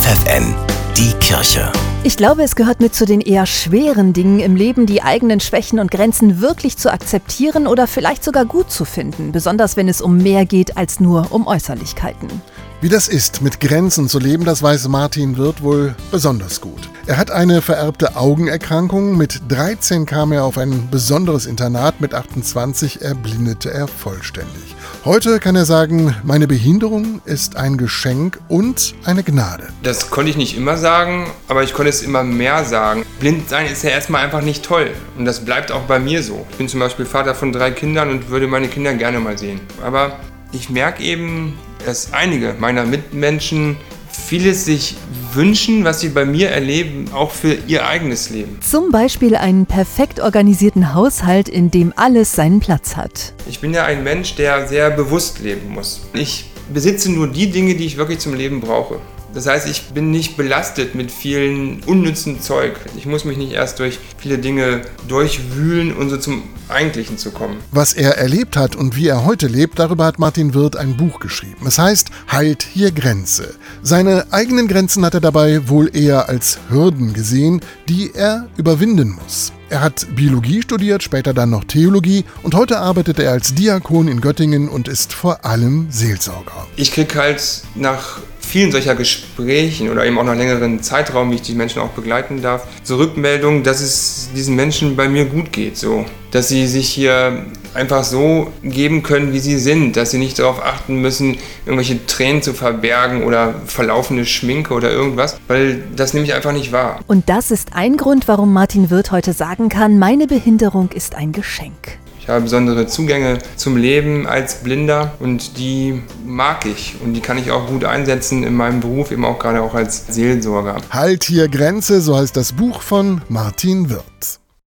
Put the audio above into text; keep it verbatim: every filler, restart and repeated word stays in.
F F N, die Kirche. Ich glaube, es gehört mit zu den eher schweren Dingen im Leben, die eigenen Schwächen und Grenzen wirklich zu akzeptieren oder vielleicht sogar gut zu finden, besonders wenn es um mehr geht als nur um Äußerlichkeiten. Wie das ist, mit Grenzen zu leben, das weiß Martin Wirth wohl besonders gut. Er hat eine vererbte Augenerkrankung. Mit dreizehn kam er auf ein besonderes Internat, mit achtundzwanzig erblindete er vollständig. Heute kann er sagen, meine Behinderung ist ein Geschenk und eine Gnade. Das konnte ich nicht immer sagen, aber ich konnte es immer mehr sagen. Blind sein ist ja erstmal einfach nicht toll und das bleibt auch bei mir so. Ich bin zum Beispiel Vater von drei Kindern und würde meine Kinder gerne mal sehen. Aber ich merke eben, dass einige meiner Mitmenschen vieles sich wünschen, was sie bei mir erleben, auch für ihr eigenes Leben. Zum Beispiel einen perfekt organisierten Haushalt, in dem alles seinen Platz hat. Ich bin ja ein Mensch, der sehr bewusst leben muss. Ich besitze nur die Dinge, die ich wirklich zum Leben brauche. Das heißt, ich bin nicht belastet mit vielen unnützen Zeug. Ich muss mich nicht erst durch viele Dinge durchwühlen, um so zum Eigentlichen zu kommen. Was er erlebt hat und wie er heute lebt, darüber hat Martin Wirth ein Buch geschrieben. Es heißt Halt hier Grenze. Seine eigenen Grenzen hat er dabei wohl eher als Hürden gesehen, die er überwinden muss. Er hat Biologie studiert, später dann noch Theologie und heute arbeitet er als Diakon in Göttingen und ist vor allem Seelsorger. Ich kriege halt nach vielen solcher Gesprächen oder eben auch nach längeren Zeitraum, wie ich die Menschen auch begleiten darf, so Rückmeldungen, dass es diesen Menschen bei mir gut geht, so. Dass sie sich hier einfach so geben können, wie sie sind, dass sie nicht darauf achten müssen, irgendwelche Tränen zu verbergen oder verlaufene Schminke oder irgendwas, weil das nehme ich einfach nicht wahr. Und das ist ein Grund, warum Martin Wirth heute sagen kann, meine Behinderung ist ein Geschenk. Ich habe besondere Zugänge zum Leben als Blinder und die mag ich und die kann ich auch gut einsetzen in meinem Beruf, eben auch gerade auch als Seelsorger. Halt hier Grenze, so heißt das Buch von Martin Wirth.